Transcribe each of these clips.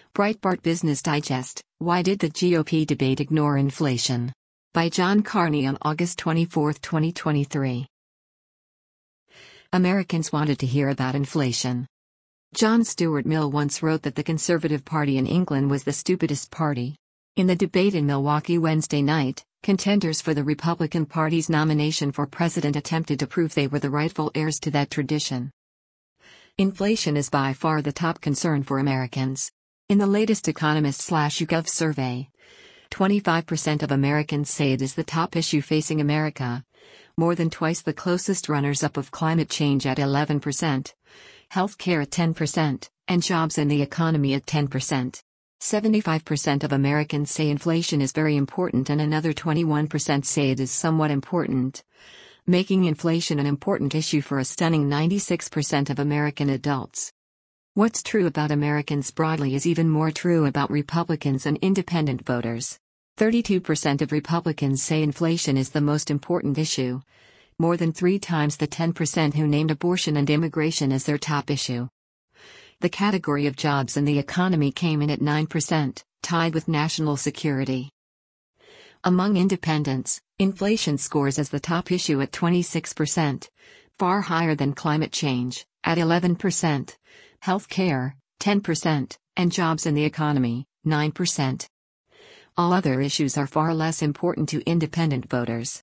Breitbart Business Digest: Why did the GOP debate ignore inflation? By John Carney on August 24, 2023. Americans wanted to hear about inflation. John Stuart Mill once wrote that the Conservative Party in England was the stupidest party. In the debate in Milwaukee Wednesday night, contenders for the Republican Party's nomination for president attempted to prove they were the rightful heirs to that tradition. Inflation is by far the top concern for Americans. In the latest Economist/YouGov survey, 25% of Americans say it is the top issue facing America, more than twice the closest runners-up of climate change at 11%, healthcare at 10%, and jobs and the economy at 10%. 75% of Americans say inflation is very important and another 21% say it is somewhat important, making inflation an important issue for a stunning 96% of American adults. What's true about Americans broadly is even more true about Republicans and independent voters. 32% of Republicans say inflation is the most important issue, more than 3 times the 10% who named abortion and immigration as their top issue. The category of jobs and the economy came in at 9%, tied with national security. Among independents, inflation scores as the top issue at 26%, far higher than climate change, at 11%, healthcare, 10%, and jobs and the economy, 9%. All other issues are far less important to independent voters.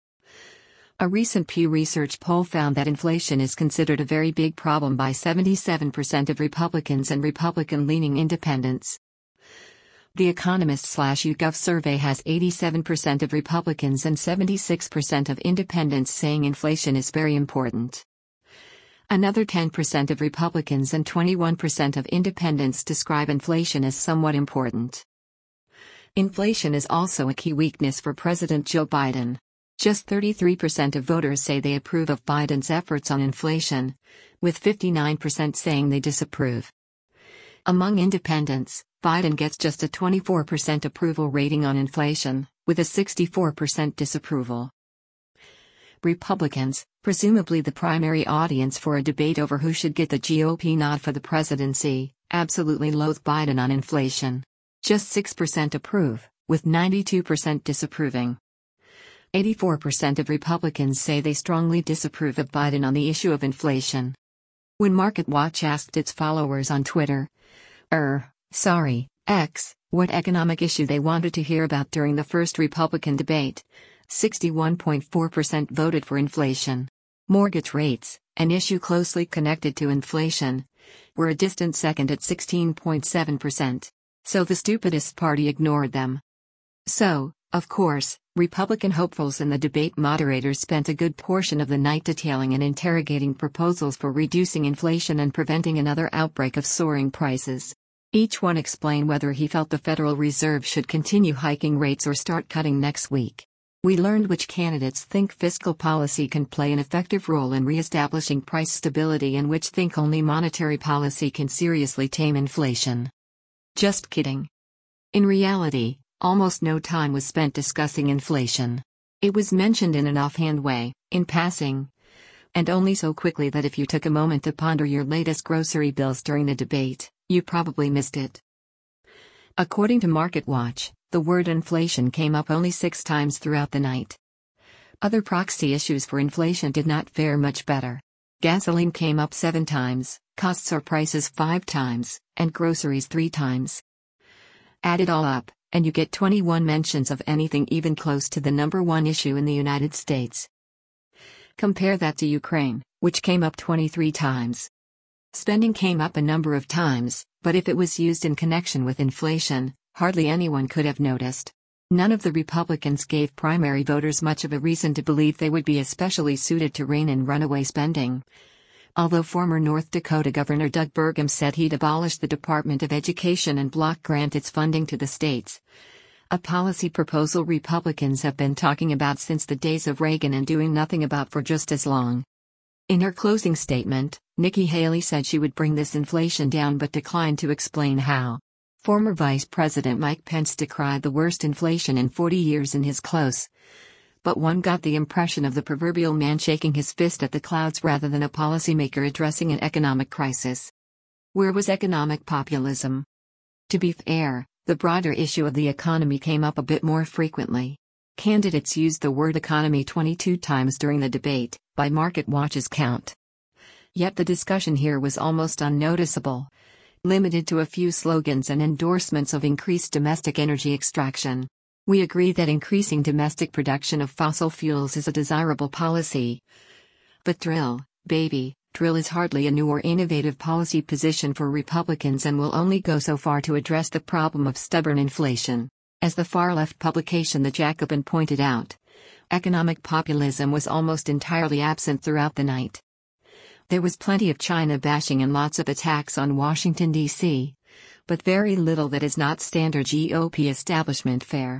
A recent Pew Research poll found that inflation is considered a very big problem by 77% of Republicans and Republican-leaning independents. The Economist/YouGov survey has 87% of Republicans and 76% of independents saying inflation is very important. Another 10% of Republicans and 21% of independents describe inflation as somewhat important. Inflation is also a key weakness for President Joe Biden. Just 33% of voters say they approve of Biden's efforts on inflation, with 59% saying they disapprove. Among independents, Biden gets just a 24% approval rating on inflation, with a 64% disapproval. Republicans, presumably the primary audience for a debate over who should get the GOP nod for the presidency, absolutely loathe Biden on inflation. Just 6% approve, with 92% disapproving. 84% of Republicans say they strongly disapprove of Biden on the issue of inflation. When MarketWatch asked its followers on Twitter, X, what economic issue they wanted to hear about during the first Republican debate, 61.4% voted for inflation. Mortgage rates, an issue closely connected to inflation, were a distant second at 16.7%. So the stupidest party ignored them. So, of course, Republican hopefuls and the debate moderators spent a good portion of the night detailing and interrogating proposals for reducing inflation and preventing another outbreak of soaring prices. Each one explained whether he felt the Federal Reserve should continue hiking rates or start cutting next week. We learned which candidates think fiscal policy can play an effective role in re-establishing price stability and which think only monetary policy can seriously tame inflation. Just kidding. In reality, almost no time was spent discussing inflation. It was mentioned in an offhand way, in passing, and only so quickly that if you took a moment to ponder your latest grocery bills during the debate, you probably missed it. According to MarketWatch, the word inflation came up only 6 times throughout the night. Other proxy issues for inflation did not fare much better. Gasoline came up 7 times, costs or prices 5 times, and groceries 3 times. Add it all up, and you get 21 mentions of anything even close to the number one issue in the United States. Compare that to Ukraine, which came up 23 times. Spending came up a number of times, but if it was used in connection with inflation, hardly anyone could have noticed. None of the Republicans gave primary voters much of a reason to believe they would be especially suited to rein in runaway spending. Although former North Dakota Governor Doug Burgum said he'd abolish the Department of Education and block grant its funding to the states, a policy proposal Republicans have been talking about since the days of Reagan and doing nothing about for just as long. In her closing statement, Nikki Haley said she would bring this inflation down but declined to explain how. Former Vice President Mike Pence decried the worst inflation in 40 years in his close, but one got the impression of the proverbial man shaking his fist at the clouds rather than a policymaker addressing an economic crisis. Where was economic populism? To be fair, the broader issue of the economy came up a bit more frequently. Candidates used the word economy 22 times during the debate, by MarketWatch's count. Yet the discussion here was almost unnoticeable, limited to a few slogans and endorsements of increased domestic energy extraction. We agree that increasing domestic production of fossil fuels is a desirable policy. But drill, baby, drill is hardly a new or innovative policy position for Republicans and will only go so far to address the problem of stubborn inflation. As the far-left publication The Jacobin pointed out, economic populism was almost entirely absent throughout the night. There was plenty of China bashing and lots of attacks on Washington, D.C., but very little that is not standard GOP establishment fare.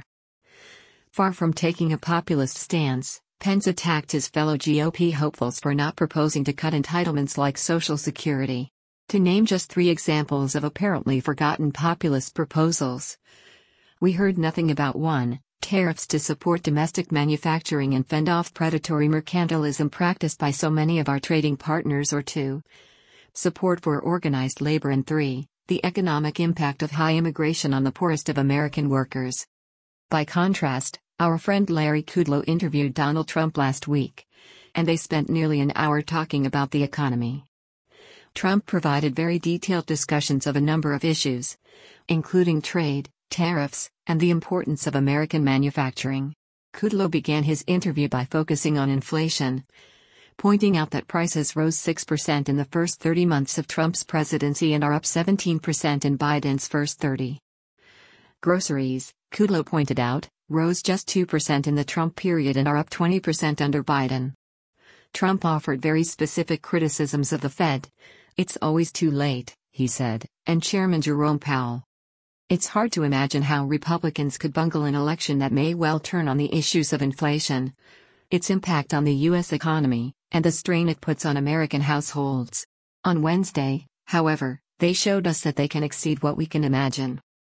Far from taking a populist stance, Pence attacked his fellow GOP hopefuls for not proposing to cut entitlements like Social Security. To name just 3 examples of apparently forgotten populist proposals. We heard nothing about 1. Tariffs to support domestic manufacturing and fend off predatory mercantilism practiced by so many of our trading partners, or 2. Support for organized labor, and 3. The economic impact of high immigration on the poorest of American workers. By contrast, our friend Larry Kudlow interviewed Donald Trump last week, and they spent nearly an hour talking about the economy. Trump provided very detailed discussions of a number of issues, including trade, tariffs, and the importance of American manufacturing. Kudlow began his interview by focusing on inflation, pointing out that prices rose 6% in the first 30 months of Trump's presidency and are up 17% in Biden's first 30. Groceries, Kudlow pointed out, rose just 2% in the Trump period and are up 20% under Biden. Trump offered very specific criticisms of the Fed. It's always too late, he said, and Chairman Jerome Powell. It's hard to imagine how Republicans could bungle an election that may well turn on the issues of inflation, its impact on the U.S. economy, and the strain it puts on American households. On Wednesday, however, they showed us that they can exceed what we can imagine.